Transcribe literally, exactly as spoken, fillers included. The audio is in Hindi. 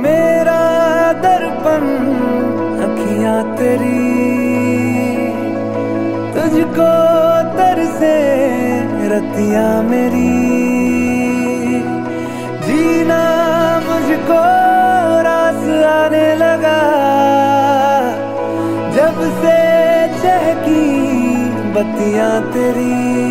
मेरा दर्पण अखियां तेरी, तुझको तरसे रतियां मेरी। जीना मुझको रास आने लगा, जब से चहकी बत्तियां तेरी।